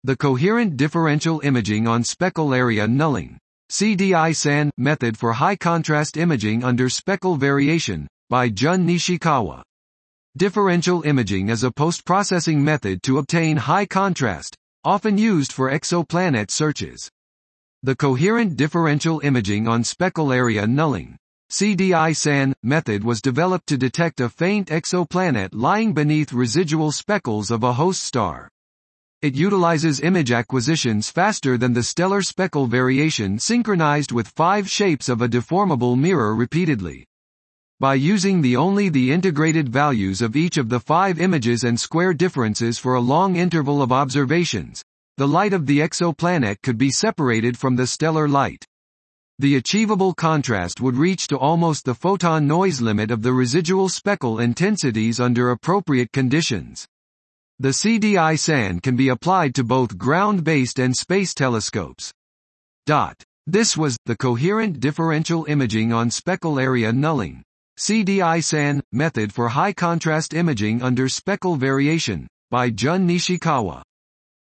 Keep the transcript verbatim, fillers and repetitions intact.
The Coherent Differential Imaging on Speckle Area Nulling C D I S A N method for high contrast imaging under speckle variation, by Jun Nishikawa. Differential imaging is a post-processing method to obtain high contrast, often used for exoplanet searches. The Coherent Differential Imaging on Speckle Area Nulling C D I S A N method was developed to detect a faint exoplanet lying beneath residual speckles of a host star. It utilizes image acquisitions faster than the stellar speckle variation synchronized with five shapes of a deformable mirror repeatedly. By using the only the integrated values of each of the five images and square differences for a long interval of observations, the light of the exoplanet could be separated from the stellar light. The achievable contrast would reach to almost the photon noise limit of the residual speckle intensities under appropriate conditions. The C D I S A N can be applied to both ground-based and space telescopes. Dot. This was the Coherent Differential Imaging on Speckle Area Nulling C D I S A N method for high contrast imaging under speckle variation, by Jun Nishikawa.